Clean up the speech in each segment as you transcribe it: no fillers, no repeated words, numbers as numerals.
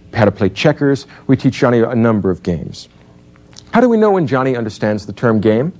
how to play checkers. We teach Johnny a number of games. How do we know when Johnny understands the term game?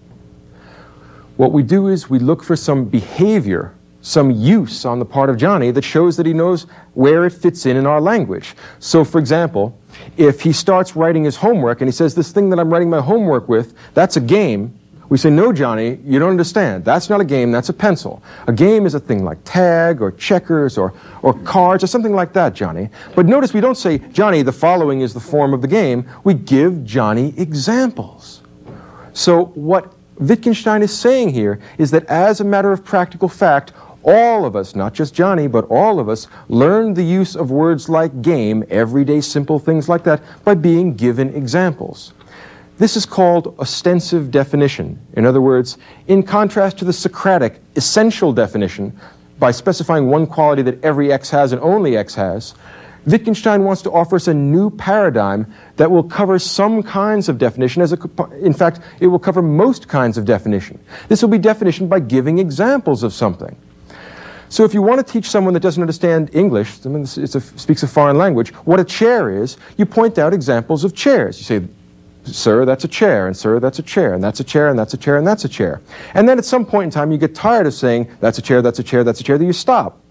What we do is we look for some behavior, some use on the part of Johnny that shows that he knows where it fits in our language. So, for example, if he starts writing his homework and he says, this thing that I'm writing my homework with, that's a game, we say, no, Johnny, you don't understand. That's not a game, that's a pencil. A game is a thing like tag or checkers or cards or something like that, Johnny. But notice we don't say, Johnny, the following is the form of the game. We give Johnny examples. So what Wittgenstein is saying here is that as a matter of practical fact, all of us, not just Johnny, but all of us, learn the use of words like game, everyday simple things like that, by being given examples. This is called ostensive definition. In other words, in contrast to the Socratic essential definition, by specifying one quality that every X has and only X has, Wittgenstein wants to offer us a new paradigm that will cover some kinds of definition. In fact, it will cover most kinds of definition. This will be definition by giving examples of something. So if you want to teach someone that doesn't understand English, speaks a foreign language, what a chair is, you point out examples of chairs. You say, sir, that's a chair, and sir, that's a chair, and that's a chair, and that's a chair, and that's a chair. And then at some point in time, you get tired of saying, that's a chair, that's a chair, that's a chair, then you stop.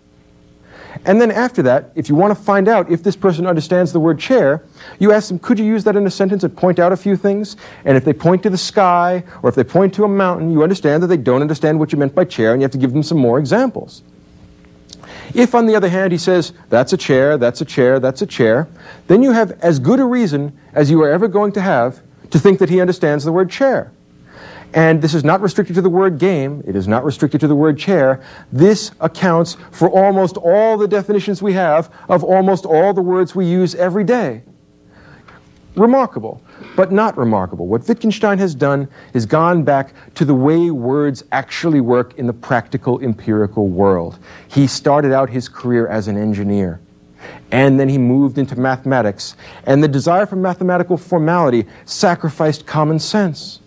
And then after that, if you want to find out if this person understands the word chair, you ask them, could you use that in a sentence and point out a few things? And if they point to the sky, or if they point to a mountain, you understand that they don't understand what you meant by chair, and you have to give them some more examples. If, on the other hand, he says, that's a chair, that's a chair, that's a chair, then you have as good a reason as you are ever going to have to think that he understands the word chair. And this is not restricted to the word game. It is not restricted to the word chair. This accounts for almost all the definitions we have of almost all the words we use every day. Remarkable, but not remarkable. What Wittgenstein has done is gone back to the way words actually work in the practical, empirical world. He started out his career as an engineer, and then he moved into mathematics, and the desire for mathematical formality sacrificed common sense.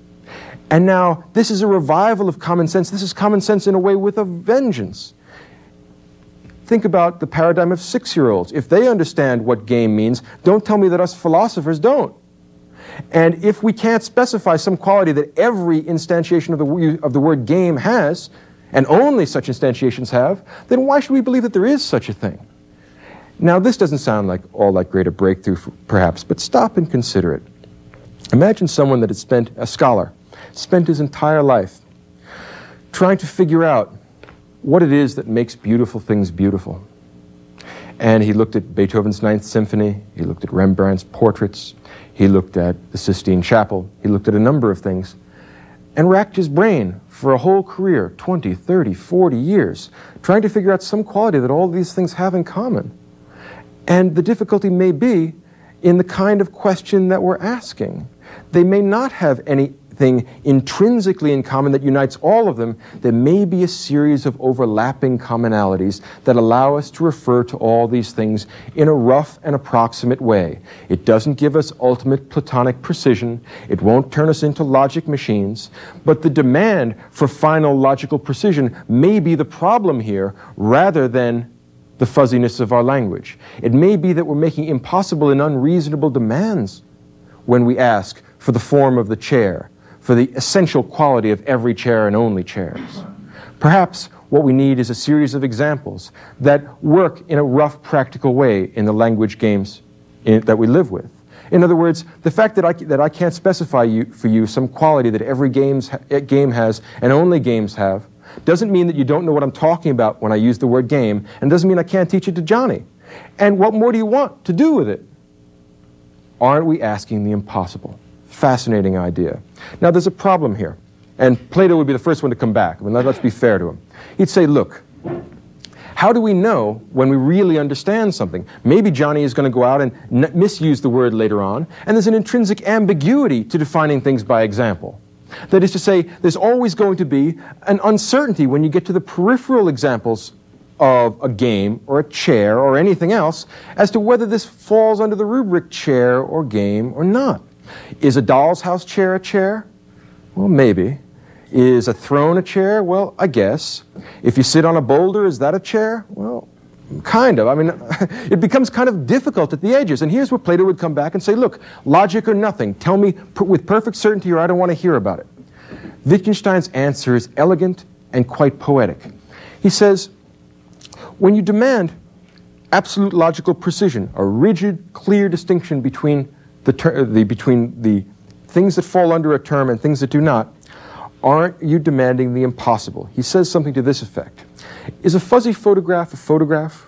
And now, this is a revival of common sense. This is common sense in a way with a vengeance. Think about the paradigm of 6-year-olds. If they understand what game means, don't tell me that us philosophers don't. And if we can't specify some quality that every instantiation of the word game has, and only such instantiations have, then why should we believe that there is such a thing? Now, this doesn't sound like all that great a breakthrough, perhaps, but stop and consider it. Imagine someone that had a scholar, spent his entire life trying to figure out what it is that makes beautiful things beautiful. And he looked at Beethoven's Ninth Symphony, he looked at Rembrandt's portraits, he looked at the Sistine Chapel, he looked at a number of things, and racked his brain for a whole career, 20, 30, 40 years, trying to figure out some quality that all these things have in common. And the difficulty may be in the kind of question that we're asking. They may not have anything intrinsically in common that unites all of them. There may be a series of overlapping commonalities that allow us to refer to all these things in a rough and approximate way. It doesn't give us ultimate Platonic precision. It won't turn us into logic machines. But the demand for final logical precision may be the problem here rather than the fuzziness of our language. It may be that we're making impossible and unreasonable demands when we ask for the form of the chair, for the essential quality of every chair and only chairs. Perhaps what we need is a series of examples that work in a rough, practical way in the language games that we live with. In other words, the fact that I can't specify for you some quality that every game has and only games have doesn't mean that you don't know what I'm talking about when I use the word game, and doesn't mean I can't teach it to Johnny. And what more do you want to do with it? Aren't we asking the impossible? Fascinating idea. Now, there's a problem here. And Plato would be the first one to come back. I mean, let's be fair to him. He'd say, look, how do we know when we really understand something? Maybe Johnny is going to go out and misuse the word later on, and there's an intrinsic ambiguity to defining things by example. That is to say, there's always going to be an uncertainty when you get to the peripheral examples of a game or a chair or anything else as to whether this falls under the rubric chair or game or not. Is a doll's house chair a chair? Well, maybe. Is a throne a chair? Well, I guess. If you sit on a boulder, is that a chair? Well, Kind of. I mean, it becomes kind of difficult at the edges. And here's where Plato would come back and say, look, logic or nothing. Tell me with perfect certainty or I don't want to hear about it. Wittgenstein's answer is elegant and quite poetic. He says, when you demand absolute logical precision, a rigid, clear distinction between the things that fall under a term and things that do not, aren't you demanding the impossible? He says something to this effect. Is a fuzzy photograph a photograph?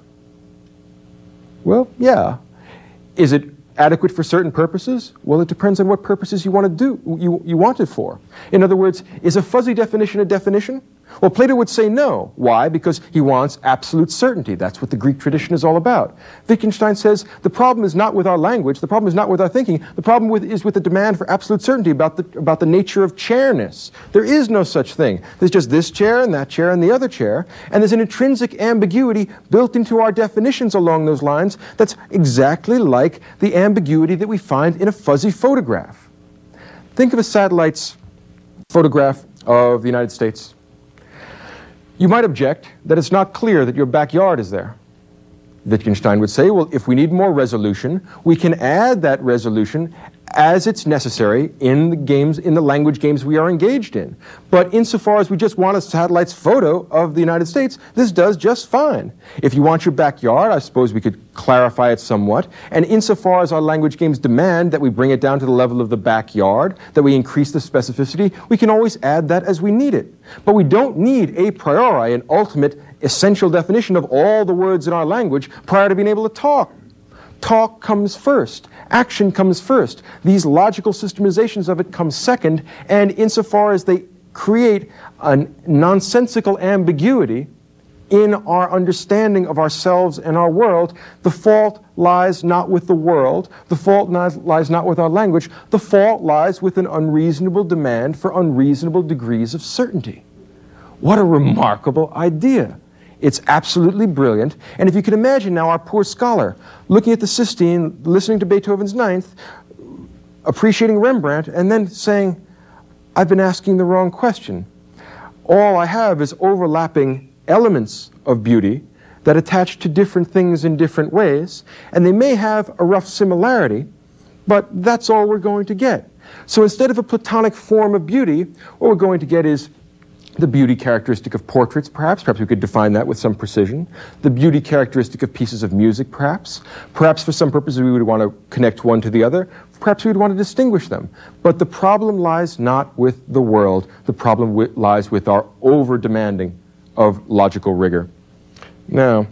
Well, yeah. Is it adequate for certain purposes? Well, it depends on what purposes you want to do, you want it for. In other words, is a fuzzy definition a definition? Well, Plato would say no. Why? Because he wants absolute certainty. That's what the Greek tradition is all about. Wittgenstein says the problem is not with our language, the problem is not with our thinking, the problem is with the demand for absolute certainty about the nature of chairness. There is no such thing. There's just this chair and the other chair, and there's an intrinsic ambiguity built into our definitions along those lines that's exactly like the ambiguity that we find in a fuzzy photograph. Think of a satellite's photograph of the United States. You might object that it's not clear that your backyard is there. Wittgenstein would say, well, if we need more resolution, we can add that resolution as it's necessary in the language games we are engaged in. But insofar as we just want a satellite's photo of the United States, this does just fine. If you want your backyard, I suppose we could clarify it somewhat. And insofar as our language games demand that we bring it down to the level of the backyard, that we increase the specificity, we can always add that as we need it. But we don't need a priori an ultimate essential definition of all the words in our language prior to being able to talk. Talk comes first. Action comes first. These logical systemizations of it come second, and insofar as they create a nonsensical ambiguity in our understanding of ourselves and our world, the fault lies not with the world, the fault lies not with our language, the fault lies with an unreasonable demand for unreasonable degrees of certainty. What a remarkable idea. It's absolutely brilliant. And if you can imagine now our poor scholar looking at the Sistine, listening to Beethoven's Ninth, appreciating Rembrandt, and then saying, I've been asking the wrong question. All I have is overlapping elements of beauty that attach to different things in different ways, and they may have a rough similarity, but that's all we're going to get. So instead of a Platonic form of beauty, what we're going to get is the beauty characteristic of portraits, perhaps we could define that with some precision. The beauty characteristic of pieces of music, perhaps for some purposes we would want to connect one to the other. Perhaps we would want to distinguish them. But the problem lies not with the world. The problem lies with our over-demanding of logical rigor. Now,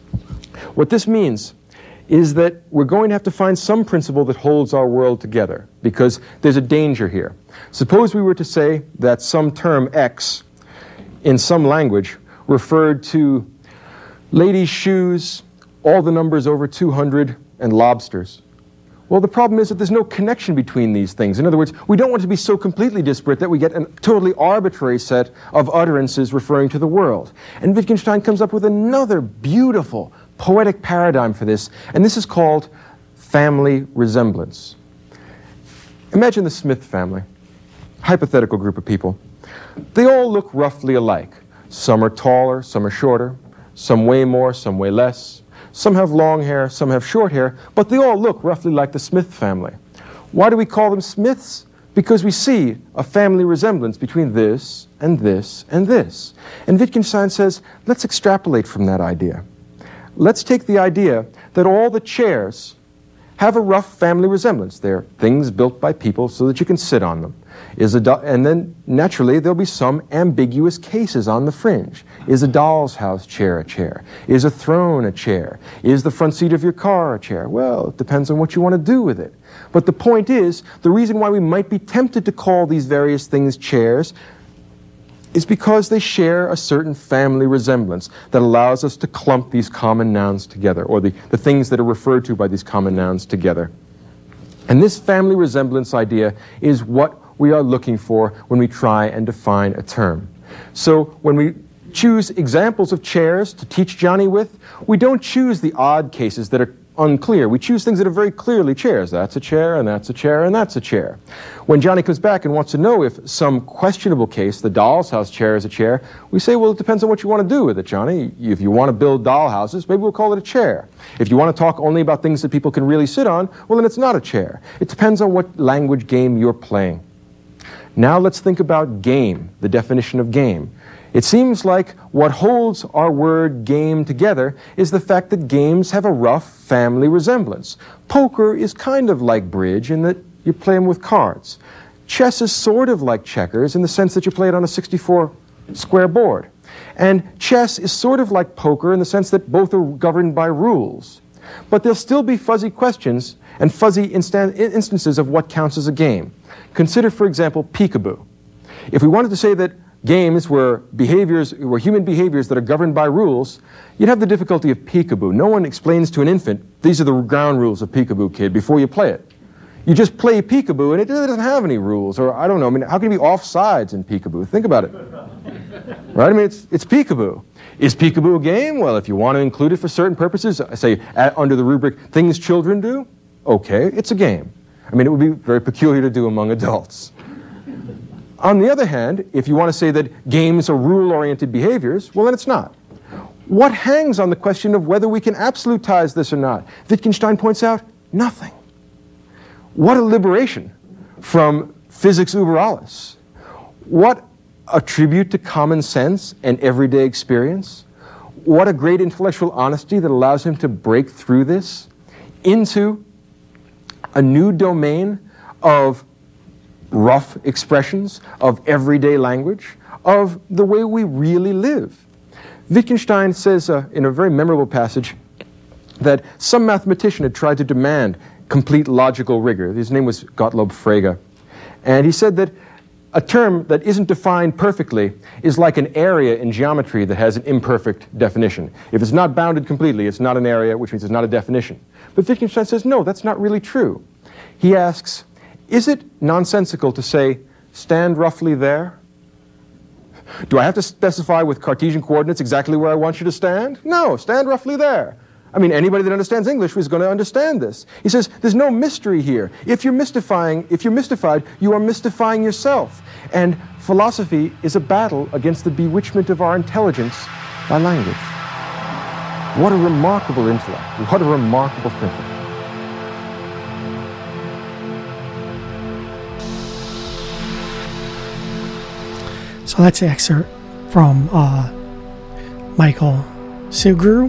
what this means is that we're going to have to find some principle that holds our world together, because there's a danger here. Suppose we were to say that some term X in some language referred to ladies' shoes, all the numbers over 200, and lobsters. Well, the problem is that there's no connection between these things. In other words, we don't want to be so completely disparate that we get a totally arbitrary set of utterances referring to the world. And Wittgenstein comes up with another beautiful, poetic paradigm for this, and this is called family resemblance. Imagine the Smith family, hypothetical group of people. They all look roughly alike. Some are taller, some are shorter, some weigh more, some weigh less. Some have long hair, some have short hair, but they all look roughly like the Smith family. Why do we call them Smiths? Because we see a family resemblance between this and this and this. And Wittgenstein says, let's extrapolate from that idea. Let's take the idea that all the chairs have a rough family resemblance. They're things built by people so that you can sit on them. And then, naturally, there'll be some ambiguous cases on the fringe. Is a doll's house chair a chair? Is a throne a chair? Is the front seat of your car a chair? Well, it depends on what you want to do with it. But the point is, the reason why we might be tempted to call these various things chairs is because they share a certain family resemblance that allows us to clump these common nouns together, or the things that are referred to by these common nouns together. And this family resemblance idea is what we are looking for when we try and define a term. So when we choose examples of chairs to teach Johnny with, we don't choose the odd cases that are unclear. We choose things that are very clearly chairs. That's a chair, and that's a chair, and that's a chair. When Johnny comes back and wants to know if some questionable case, the doll's house chair, is a chair, we say, well, it depends on what you want to do with it, Johnny. If you want to build doll houses, maybe we'll call it a chair. If you want to talk only about things that people can really sit on, well, then it's not a chair. It depends on what language game you're playing. Now let's think about game, the definition of game. It seems like what holds our word game together is the fact that games have a rough family resemblance. Poker is kind of like bridge in that you play them with cards. Chess is sort of like checkers in the sense that you play it on a 64-square board. And chess is sort of like poker in the sense that both are governed by rules. But there'll still be fuzzy questions and fuzzy instances of what counts as a game. Consider, for example, peekaboo. If we wanted to say that games were human behaviors that are governed by rules, you'd have the difficulty of peekaboo. No one explains to an infant, these are the ground rules of peekaboo, kid, before you play it. You just play peekaboo, and it doesn't have any rules. Or, I don't know, I mean, how can you be offsides in peekaboo? Think about it. Right? I mean, it's peekaboo. Is peekaboo a game? Well, if you want to include it for certain purposes, say, under the rubric, things children do, okay, it's a game. I mean, it would be very peculiar to do among adults. On the other hand, if you want to say that games are rule-oriented behaviors, well, then it's not. What hangs on the question of whether we can absolutize this or not? Wittgenstein points out, nothing. What a liberation from physics uber alles. What a tribute to common sense and everyday experience. What a great intellectual honesty that allows him to break through this into a new domain of rough expressions, of everyday language, of the way we really live. Wittgenstein says in a very memorable passage that some mathematician had tried to demand complete logical rigor. His name was Gottlob Frege. And he said that a term that isn't defined perfectly is like an area in geometry that has an imperfect definition. If it's not bounded completely, it's not an area, which means it's not a definition. But Wittgenstein says, no, that's not really true. He asks, is it nonsensical to say, stand roughly there? Do I have to specify with Cartesian coordinates exactly where I want you to stand? No, stand roughly there. I mean, anybody that understands English is going to understand this. He says, there's no mystery here. If you're mystified, you are mystifying yourself. And philosophy is a battle against the bewitchment of our intelligence by language. What a remarkable intellect. What a remarkable thinker. So that's an excerpt from Michael Sugrue.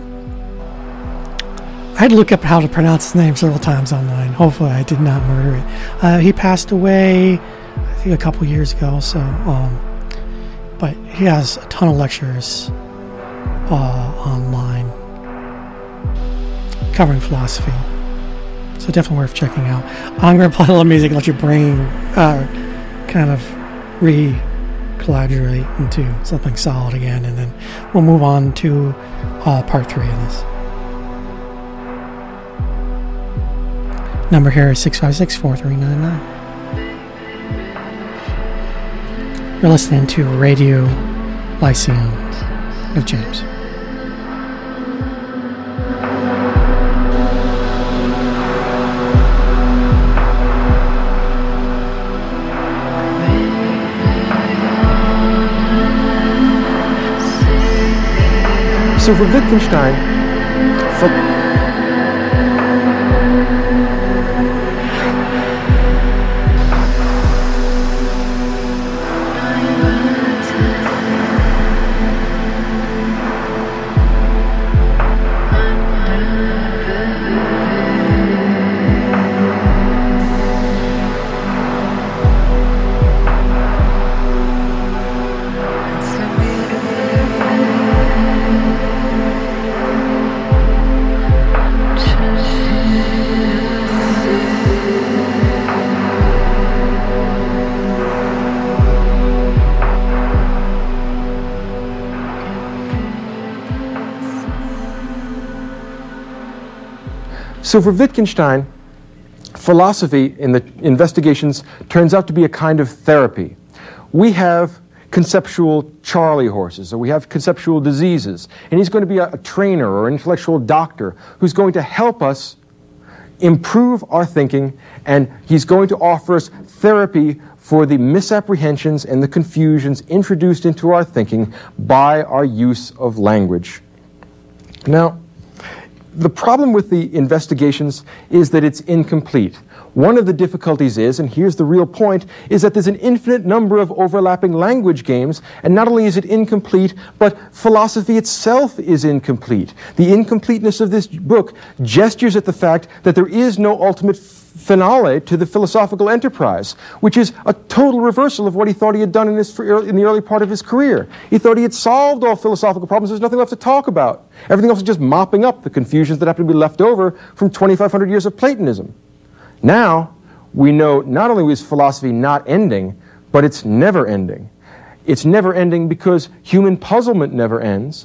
I had to look up how to pronounce his name several times online. Hopefully I did not murder it. He passed away, I think, a couple years ago. So, but he has a ton of lectures online covering philosophy. So definitely worth checking out. I'm going to play a little music, let your brain kind of collaborate into something solid again, and then we'll move on to part 3 of this. Number here is 656-4399. You're listening to Radio Lyceum with James. So for Wittgenstein, So for Wittgenstein, philosophy in the investigations turns out to be a kind of therapy. We have conceptual Charlie horses, or we have conceptual diseases, and he's going to be a trainer or an intellectual doctor who's going to help us improve our thinking, and he's going to offer us therapy for the misapprehensions and the confusions introduced into our thinking by our use of language. Now, the problem with the investigations is that it's incomplete. One of the difficulties is, and here's the real point, is that there's an infinite number of overlapping language games, and not only is it incomplete, but philosophy itself is incomplete. The incompleteness of this book gestures at the fact that there is no ultimate finale to the philosophical enterprise, which is a total reversal of what he thought he had done in the early part of his career. He thought he had solved all philosophical problems. There's nothing left to talk about. Everything else is just mopping up the confusions that happen to be left over from 2,500 years of Platonism. Now, we know not only is philosophy not ending, but it's never ending. It's never ending because human puzzlement never ends,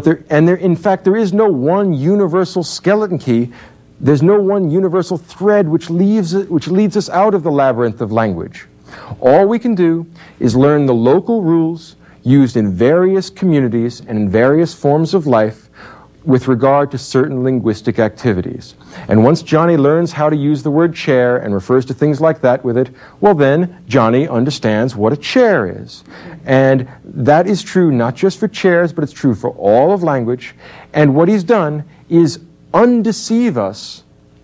in fact, there is no one universal skeleton key. There's no one universal thread which leads us out of the labyrinth of language. All we can do is learn the local rules used in various communities and in various forms of life with regard to certain linguistic activities. And once Johnny learns how to use the word chair and refers to things like that with it, well then, Johnny understands what a chair is. And that is true not just for chairs, but it's true for all of language. And what he's done is undeceive us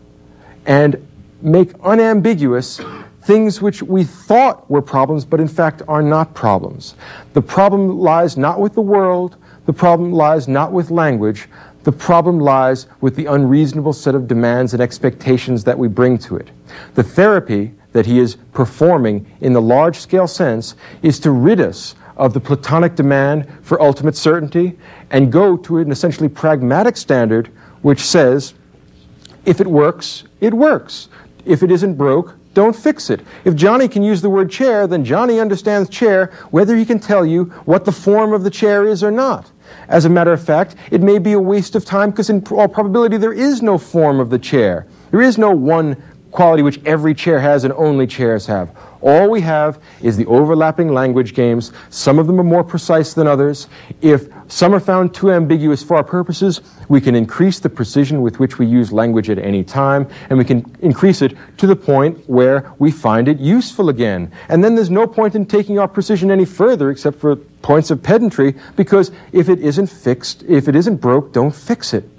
and make unambiguous things which we thought were problems, but in fact are not problems. The problem lies not with the world, the problem lies not with language, the problem lies with the unreasonable set of demands and expectations that we bring to it. The therapy that he is performing in the large-scale sense is to rid us of the Platonic demand for ultimate certainty and go to an essentially pragmatic standard which says, if it works, it works. If it isn't broke, don't fix it. If Johnny can use the word chair, then Johnny understands chair, whether he can tell you what the form of the chair is or not. As a matter of fact, it may be a waste of time because in all probability there is no form of the chair. There is no one quality which every chair has and only chairs have. All we have is the overlapping language games. Some of them are more precise than others. If some are found too ambiguous for our purposes, we can increase the precision with which we use language at any time, and we can increase it to the point where we find it useful again. And then there's no point in taking our precision any further except for points of pedantry, because if it isn't fixed, if it isn't broke, don't fix it.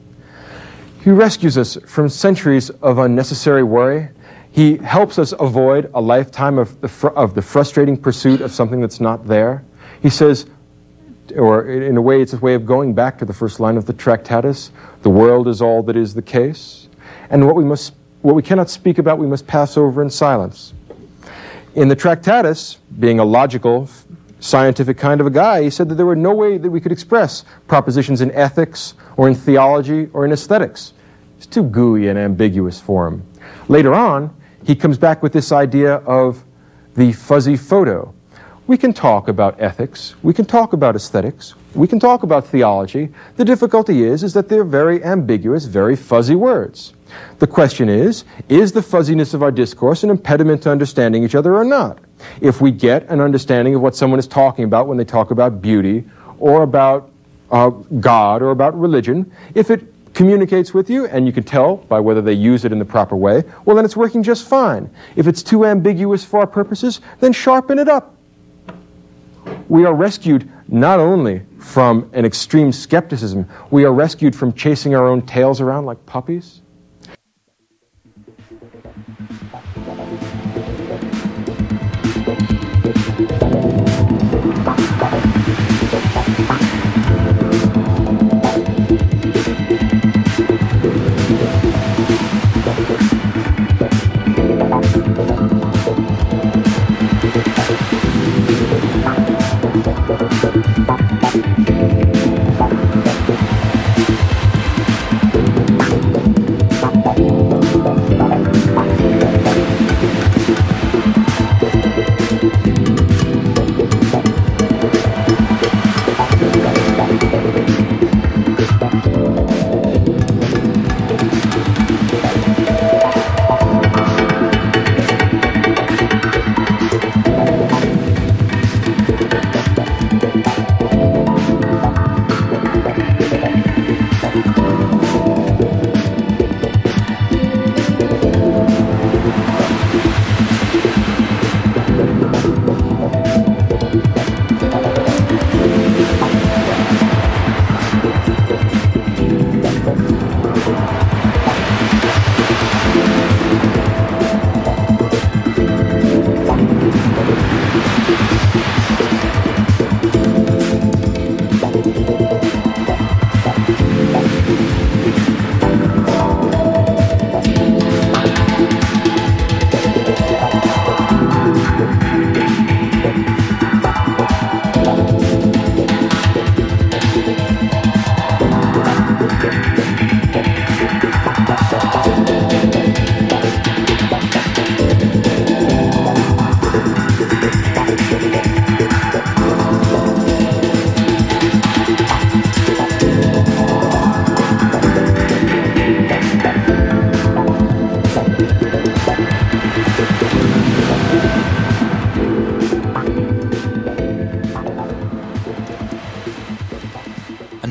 He rescues us from centuries of unnecessary worry. He helps us avoid a lifetime of the frustrating pursuit of something that's not there. He says, or in a way, it's a way of going back to the first line of the Tractatus, the world is all that is the case. And what we cannot speak about, we must pass over in silence. In the Tractatus, being a logical, scientific kind of a guy, he said that there were no way that we could express propositions in ethics or in theology or in aesthetics. It's too gooey and ambiguous for him. Later on, he comes back with this idea of the fuzzy photo. We can talk about ethics, we can talk about aesthetics, we can talk about theology. The difficulty is that they're very ambiguous, very fuzzy words. The question is the fuzziness of our discourse an impediment to understanding each other or not? If we get an understanding of what someone is talking about when they talk about beauty or about God or about religion, if it communicates with you, and you can tell by whether they use it in the proper way, well, then it's working just fine. If it's too ambiguous for our purposes, then sharpen it up. We are rescued not only from an extreme skepticism, we are rescued from chasing our own tails around like puppies.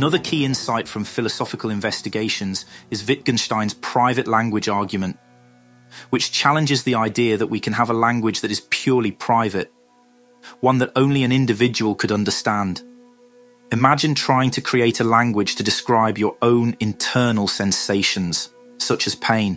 Another key insight from philosophical investigations is Wittgenstein's private language argument, which challenges the idea that we can have a language that is purely private, one that only an individual could understand. Imagine trying to create a language to describe your own internal sensations, such as pain.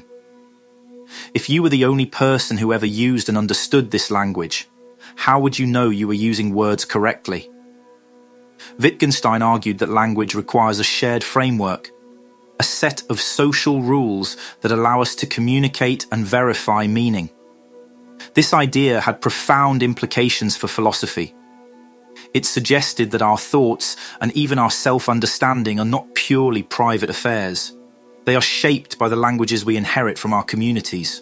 If you were the only person who ever used and understood this language, how would you know you were using words correctly? Wittgenstein argued that language requires a shared framework, a set of social rules that allow us to communicate and verify meaning. This idea had profound implications for philosophy. It suggested that our thoughts and even our self-understanding are not purely private affairs. They are shaped by the languages we inherit from our communities.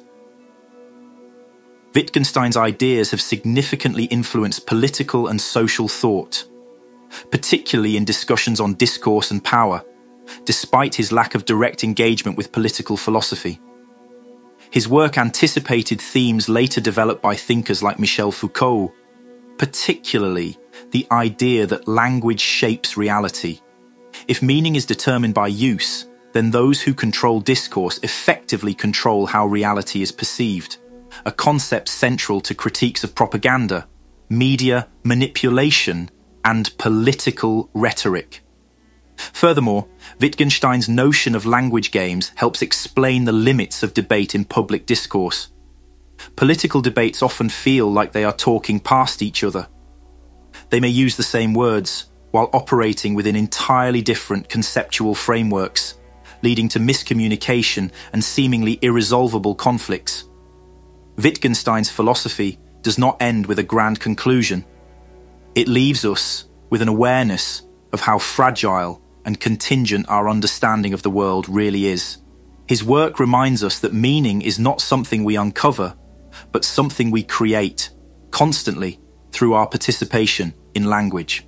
Wittgenstein's ideas have significantly influenced political and social thought, particularly in discussions on discourse and power, despite his lack of direct engagement with political philosophy. His work anticipated themes later developed by thinkers like Michel Foucault, particularly the idea that language shapes reality. If meaning is determined by use, then those who control discourse effectively control how reality is perceived, a concept central to critiques of propaganda, media manipulation, and political rhetoric. Furthermore, Wittgenstein's notion of language games helps explain the limits of debate in public discourse. Political debates often feel like they are talking past each other. They may use the same words while operating within entirely different conceptual frameworks, leading to miscommunication and seemingly irresolvable conflicts. Wittgenstein's philosophy does not end with a grand conclusion. It leaves us with an awareness of how fragile and contingent our understanding of the world really is. His work reminds us that meaning is not something we uncover, but something we create constantly through our participation in language.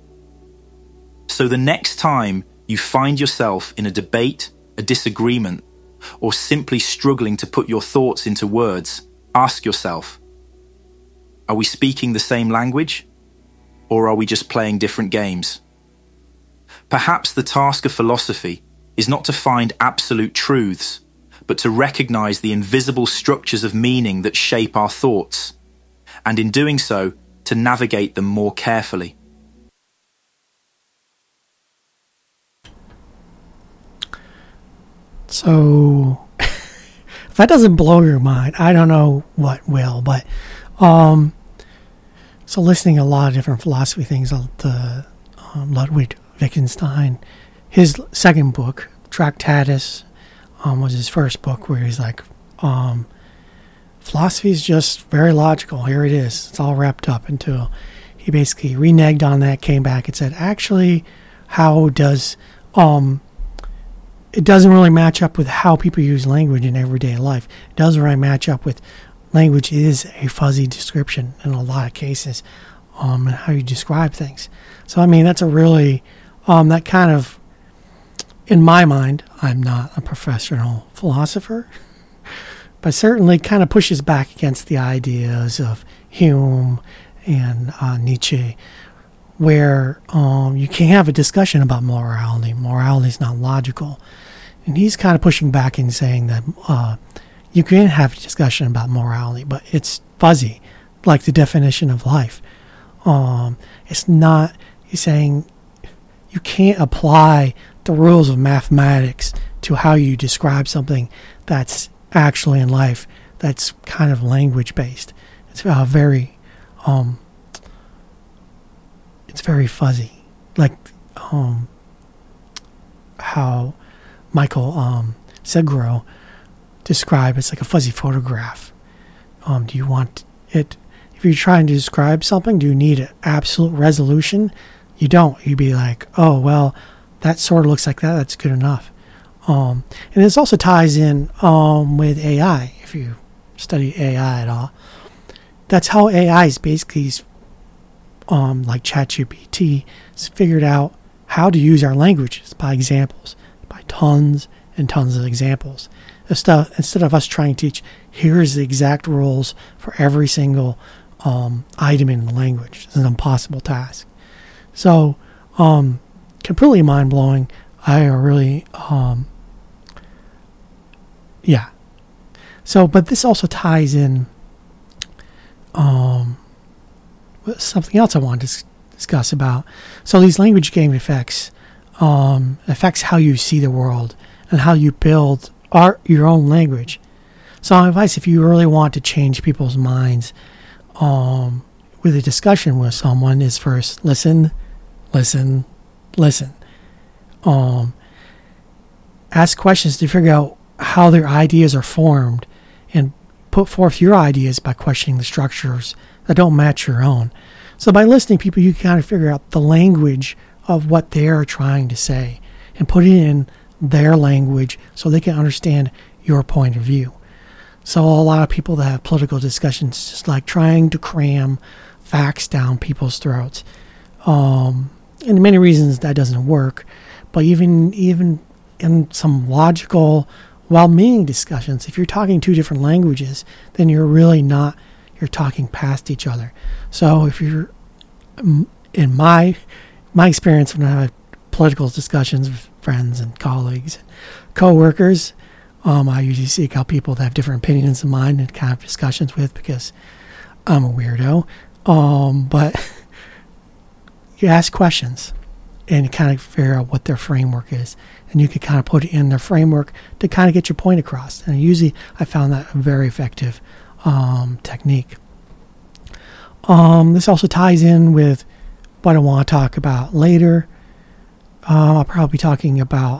So the next time you find yourself in a debate, a disagreement, or simply struggling to put your thoughts into words, ask yourself, are we speaking the same language? Or are we just playing different games? Perhaps the task of philosophy is not to find absolute truths, but to recognize the invisible structures of meaning that shape our thoughts, and in doing so, to navigate them more carefully. So, if that doesn't blow your mind, I don't know what will, but, so listening to a lot of different philosophy things, Ludwig Wittgenstein, his second book, Tractatus, was his first book where he's like, philosophy is just very logical. Here it is. It's all wrapped up until he basically reneged on that, came back and said, actually, how does, it doesn't really match up with how people use language in everyday life. It doesn't really match up with language is a fuzzy description in a lot of cases, and how you describe things. So, I mean, that's a really, that kind of, in my mind, I'm not a professional philosopher, but certainly kind of pushes back against the ideas of Hume and Nietzsche, where you can't have a discussion about morality. Morality is not logical. And he's kind of pushing back and saying that you can have a discussion about morality, but it's fuzzy, like the definition of life. It's not, he's saying you can't apply the rules of mathematics to how you describe something that's actually in life, that's kind of language based. It's very fuzzy, like how Michael Seguro described it's like a fuzzy photograph. Do you want it, if you're trying to describe something, do you need an absolute resolution? You don't. You'd be like, oh, well, that sort of looks like that. That's good enough. And this also ties in with AI. If you study AI at all, that's how AI is basically, like ChatGPT, has figured out how to use our languages by examples, by tons and tons of examples. Instead of us trying to teach, here's the exact rules for every single item in the language. It's an impossible task. So, completely mind-blowing. I really, yeah. So, but this also ties in with something else I wanted to discuss about. So these language game effects affects how you see the world and how you build your own language. So my advice, if you really want to change people's minds with a discussion with someone, is first listen. Ask questions to figure out how their ideas are formed, and put forth your ideas by questioning the structures that don't match your own. So by listening to people, you can kind of figure out the language of what they're trying to say and put it in their language so they can understand your point of view. So a lot of people that have political discussions just like trying to cram facts down people's throats. And many reasons that doesn't work. But even in some logical, well-meaning discussions, if you're talking two different languages, then you're really not, you're talking past each other. So if you're, in my experience when I have political discussions with friends and colleagues and co-workers, I usually seek out people that have different opinions than mine and kind of discussions with, because I'm a weirdo. But you ask questions and you kind of figure out what their framework is. And you can kind of put it in their framework to kind of get your point across. And usually I found that a very effective technique. This also ties in with what I want to talk about later. I'll probably be talking about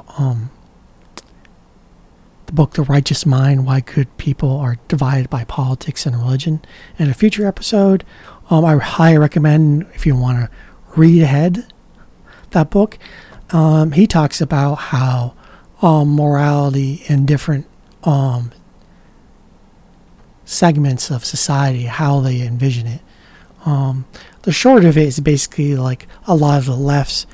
the book The Righteous Mind, Why Good People Are Divided by Politics and Religion, in a future episode. I highly recommend, if you want to read ahead that book. He talks about how morality in different segments of society, how they envision it. The short of it is basically like a lot of the left's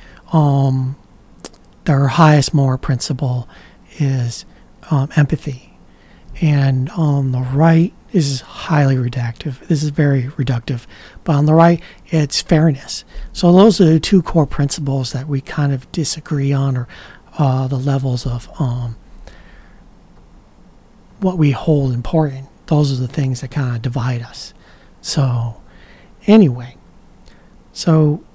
their highest moral principle is empathy, and on the right is highly reductive. This is very reductive, but on the right it's fairness. So those are the two core principles that we kind of disagree on, or the levels of what we hold important. Those are the things that kind of divide us. So anyway, so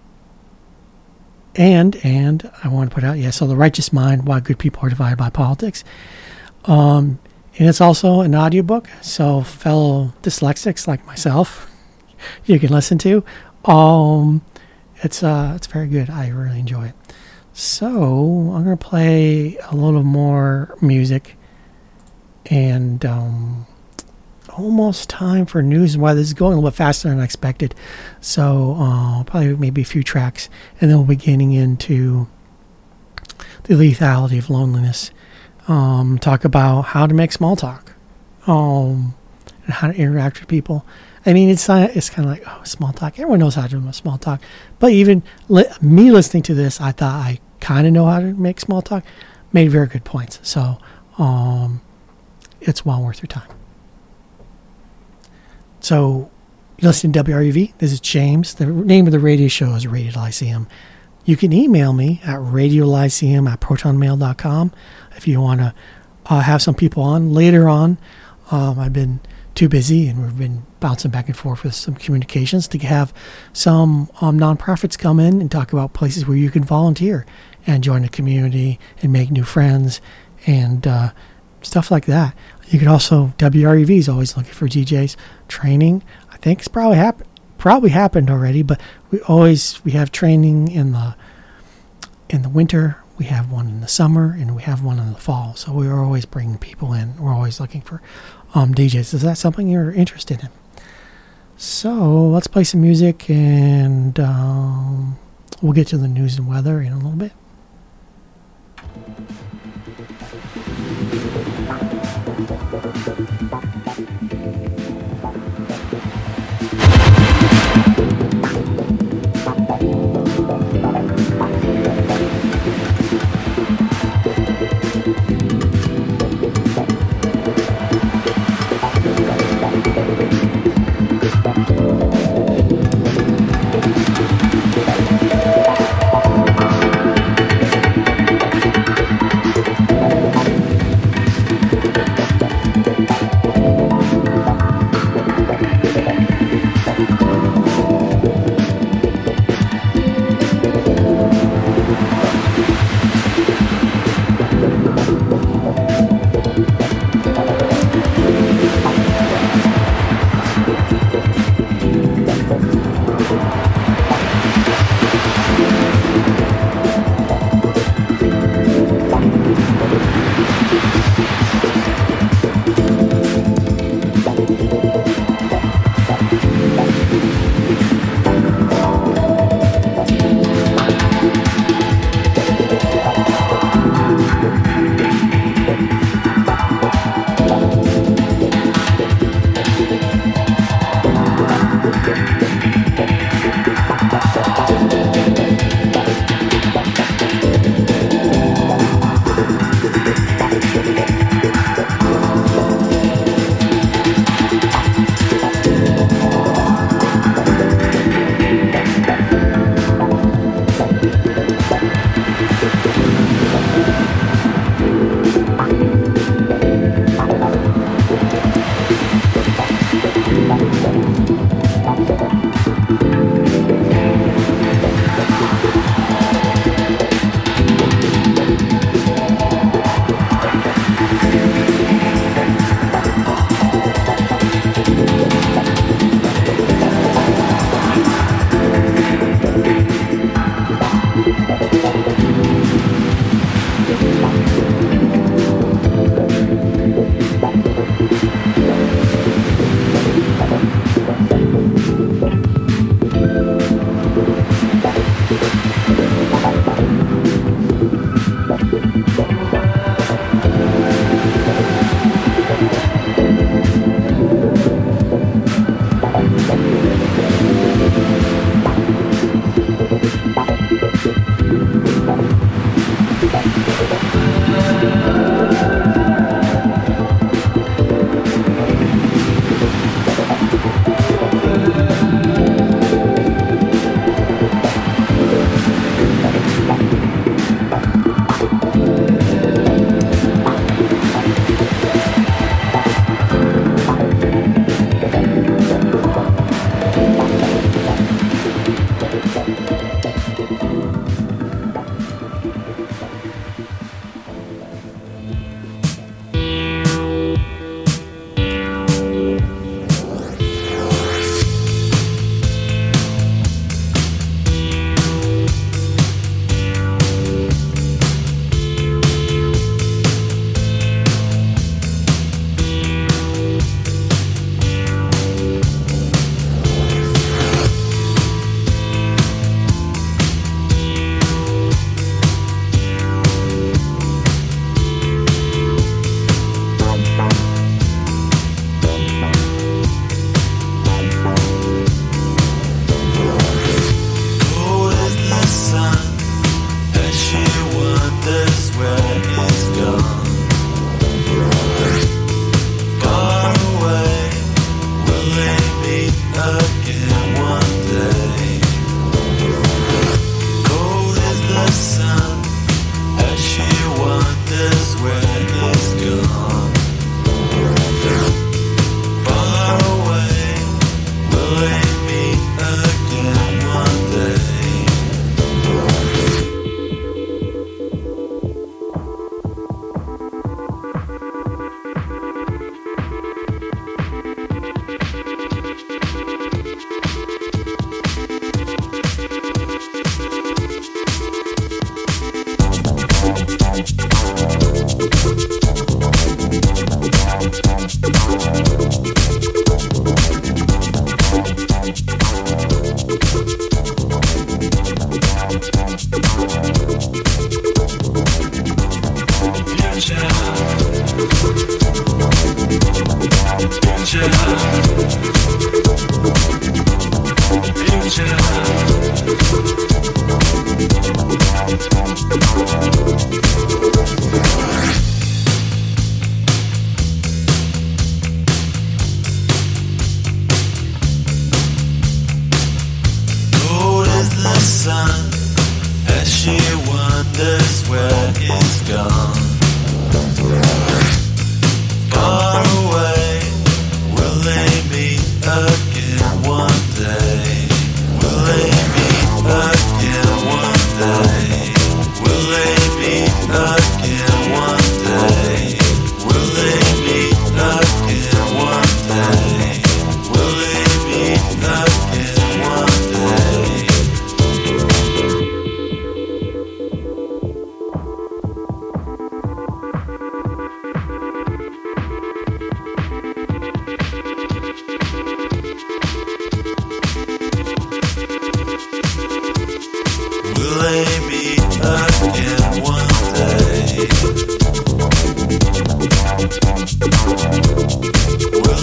and I want to put out, so The Righteous Mind, Why Good People Are Divided by Politics. And it's also an audiobook, so fellow dyslexics like myself, you can listen to. It's very good. I really enjoy it. So I'm going to play a little more music, and almost time for news and weather. This is going a little bit faster than I expected. So probably maybe a few tracks, and then we'll be getting into the lethality of loneliness. Talk about how to make small talk, and how to interact with people. I mean, it's kind of like, small talk. Everyone knows how to do small talk. But even me listening to this, I thought I kind of know how to make small talk. Made very good points. So it's well worth your time. So you listen to WRUV. This is James. The name of the radio show is Radio Lyceum. You can email me at radiolyceum@protonmail.com if you want to have some people on later on. I've been too busy, and we've been bouncing back and forth with some communications to have some nonprofits come in and talk about places where you can volunteer and join a community and make new friends and stuff like that. You can also, WREV is always looking for DJs. Training, I think it's probably happened already, but we have training in the winter, we have one in the summer, and we have one in the fall. So we're always bringing people in. We're always looking for DJs. Is that something you're interested in? So let's play some music, and we'll get to the news and weather in a little bit.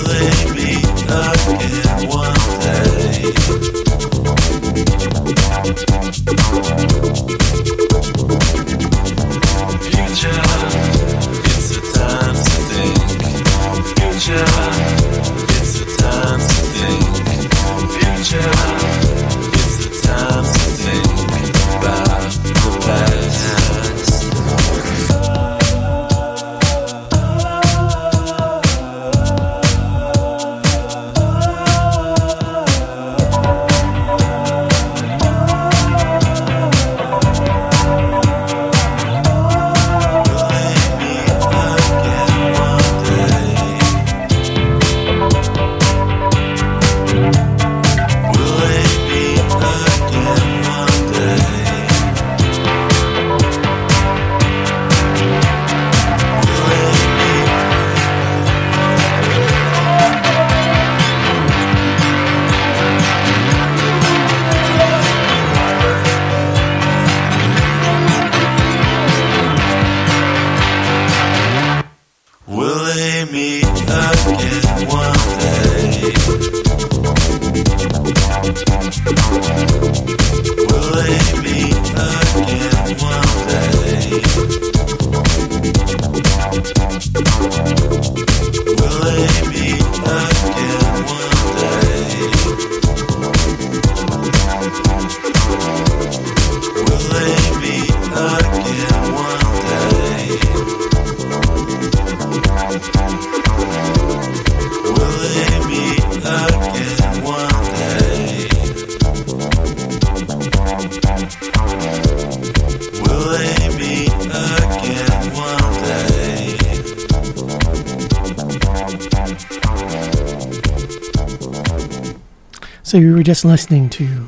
So you were just listening to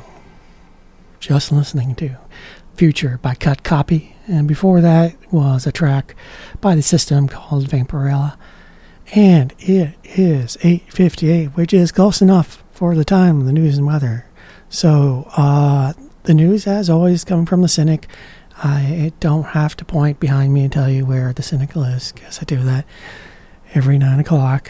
Future by Cut Copy, and before that was a track by the System called Vampirella, and it is 8:58, which is close enough for the time of the news and weather. So the news, as always, coming from the Cynic. I don't have to point behind me and tell you where the Cynic is, because I do that every 9 o'clock.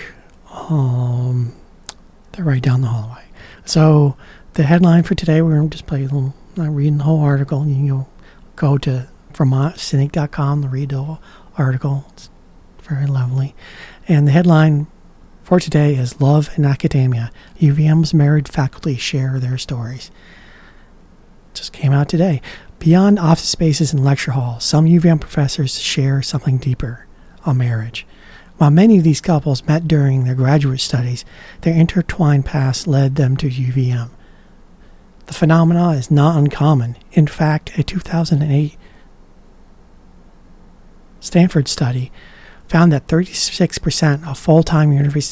They're right down the hallway. So the headline for today, we're going to just play a little, not reading the whole article. You can go to VermontCynic.com to read the whole article. It's very lovely. And the headline for today is Love in Academia. UVM's married faculty share their stories. Just came out today. Beyond office spaces and lecture halls, some UVM professors share something deeper, a marriage. While many of these couples met during their graduate studies, their intertwined past led them to UVM. The phenomena is not uncommon. In fact, a 2008 Stanford study found that 36% of full-time